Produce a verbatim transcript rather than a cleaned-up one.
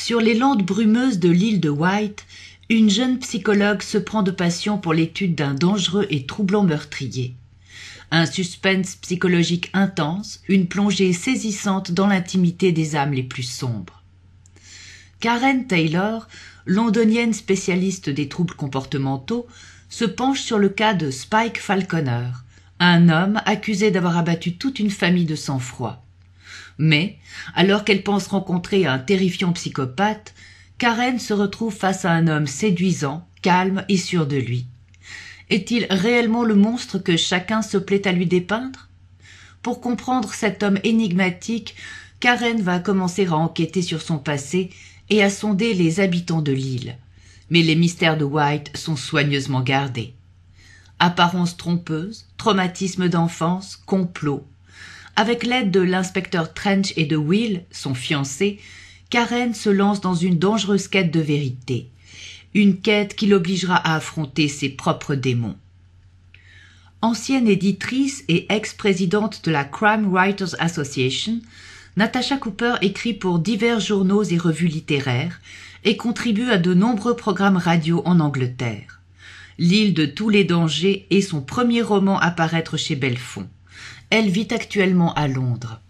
Sur les landes brumeuses de l'île de Wight, une jeune psychologue se prend de passion pour l'étude d'un dangereux et troublant meurtrier. Un suspense psychologique intense, une plongée saisissante dans l'intimité des âmes les plus sombres. Karen Taylor, londonienne spécialiste des troubles comportementaux, se penche sur le cas de Spike Falconer, un homme accusé d'avoir abattu toute une famille de sang-froid. Mais, alors qu'elle pense rencontrer un terrifiant psychopathe, Karen se retrouve face à un homme séduisant, calme et sûr de lui. Est-il réellement le monstre que chacun se plaît à lui dépeindre? Pour comprendre cet homme énigmatique, Karen va commencer à enquêter sur son passé et à sonder les habitants de l'île. Mais les mystères de Wight sont soigneusement gardés. Apparence trompeuse, traumatisme d'enfance, complot. Avec l'aide de l'inspecteur Trench et de Will, son fiancé, Karen se lance dans une dangereuse quête de vérité. Une quête qui l'obligera à affronter ses propres démons. Ancienne éditrice et ex-présidente de la Crime Writers Association, Natasha Cooper écrit pour divers journaux et revues littéraires et contribue à de nombreux programmes radio en Angleterre. L'île de tous les dangers est son premier roman à paraître chez Belfond. Elle vit actuellement à Londres.